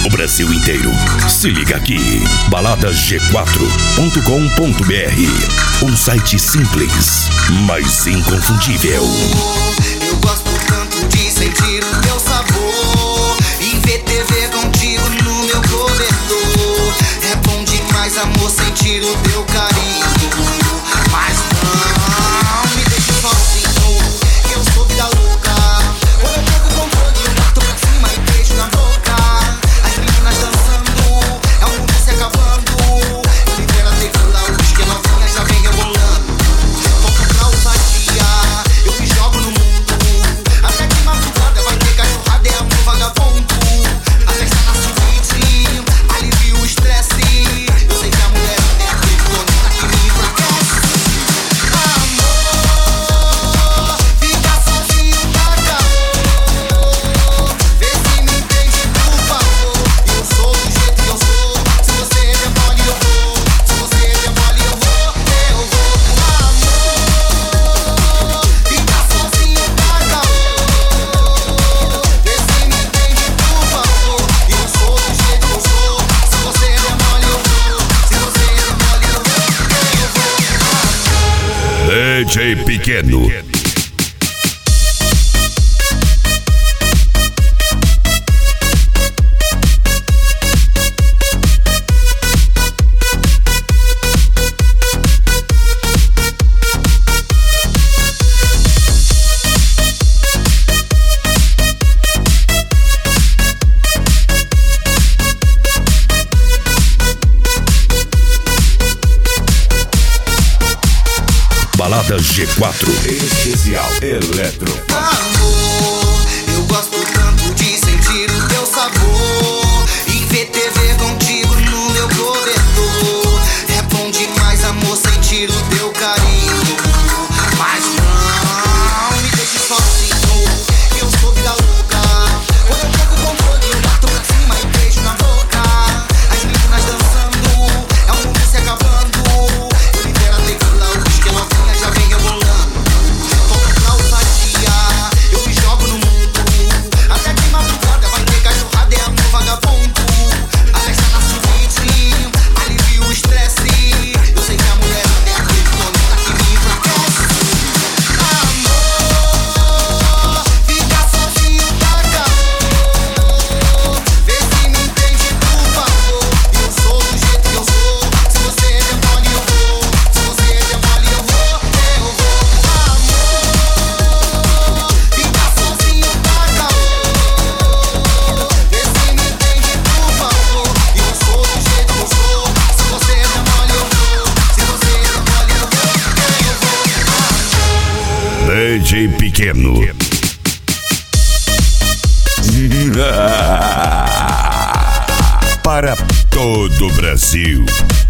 o Brasil inteiro. Se liga aqui, baladasg4.com.br, um site simples, mas inconfundível. Eu gosto tanto de sentir o teu sabor e ver TV contigo no meu cobertor. É bom demais, amor, sentir o teu carinho. Mas não me deixe sozinho, que eu sou vida louca. Quando eu pego o controle, eu boto pra cima e beijo na boca. As meninas dançando, é o mundo se acabando. Eu libero a tequila, o whisky, novinha já vem rebolando. Volto pra ousadia, eu me jogo no mundo. Até que madrugada vai ter cachorrada, é amor vagabundo. A festa na suíte, alivia o estresse. Eu sei que a mulher é a criptonita que me enfraquece. Amor, fica sozinho tá calor. Vê se me entende, por favor. Eu sou do jeito que eu sou. Se você é mole, eu vou. Se você é mole, eu vou. Amor, fica sozinho tá calor. Vê se me entende, por favor. Eu sou do jeito que eu sou. Se você é mole, eu vou. Se você é mole, eu vou. DJ Pequeno. Balada G4 Especial Eletro. Amor, eu gosto tanto de sentir o teu sabor e ver TV contigo no meu cobertor. É bom demais, amor, sentir o teu carinho. Mas não me deixe sozinho, eu sou vida louca. Quando eu pego o controle, eu boto pra cima e beijo na boca. As meninas dançando, é o mundo se acabando. Eu libero a tequila, o whisky, novinha já vem rebolando. Volto pra ousadia, eu me jogo no mundo. Até que madrugada vai ter cachorrada, é amor vagabundo. A festa na suíte, alivia o estresse. Eu sei que a mulher é a criptonita que me enfraquece. Amor, fica sozinho tá calor. Vê se me entende, por favor. Eu sou do jeito que eu sou. Se você é mole, eu vou. Se você é mole, eu vou. Amor, fica sozinho tá calor. Vê se me entende, por favor. Eu sou do jeito que eu sou. Se você é mole, eu vou. Se você é mole, eu vou. DJ Pequeno. Para todo o Brasil.